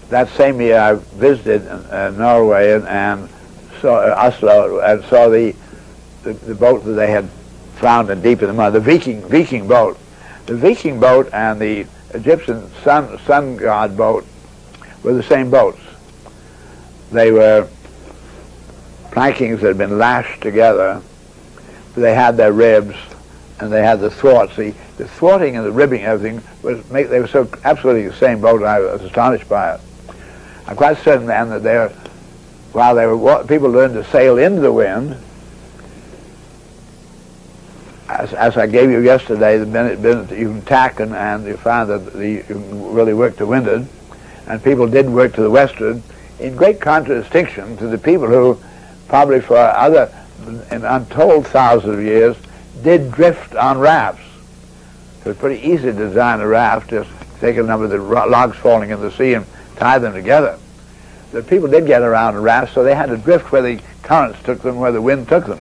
that same year I visited Norway and saw Oslo and saw the boat that they had found in deep in the mud, the Viking boat. The Viking boat and the Egyptian sun god boat were the same boats. They were plankings that had been lashed together. They had their ribs and they had the thwarts. The thwarting and the ribbing, everything they were so absolutely the same boat. I was astonished by it. I'm quite certain, man, that while people learned to sail into the wind, as I gave you yesterday, the minute you can tack and you find that you can really work to windward, and people did work to the westward, in great contradistinction to the people who probably for in untold thousands of years did drift on rafts. So it's pretty easy to design a raft, just take a number of the logs falling in the sea and tie them together. The people did get around in rafts, so they had to drift where the currents took them, where the wind took them.